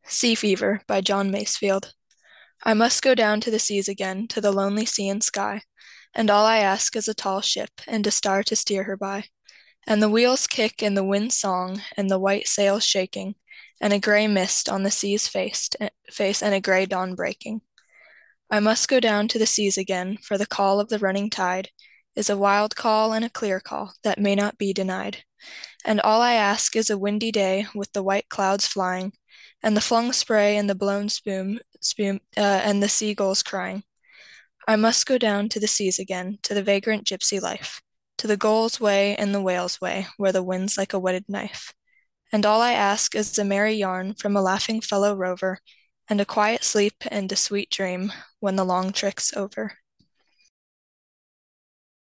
Sea Fever by John Masefield. I must go down to the seas again, to the lonely sea and sky, and all I ask is a tall ship and a star to steer her by, and the wheels kick and the wind's song and the white sails shaking, and a gray mist on the sea's face and a gray dawn breaking. I must go down to the seas again, for the call of the running tide is a wild call and a clear call that may not be denied. And all I ask is a windy day with the white clouds flying, and the flung spray and the blown and the seagulls crying. I must go down to the seas again, to the vagrant gypsy life, to the gull's way and the whale's way, where the wind's like a whetted knife. And all I ask is a merry yarn from a laughing fellow rover, and a quiet sleep and a sweet dream when the long trick's over.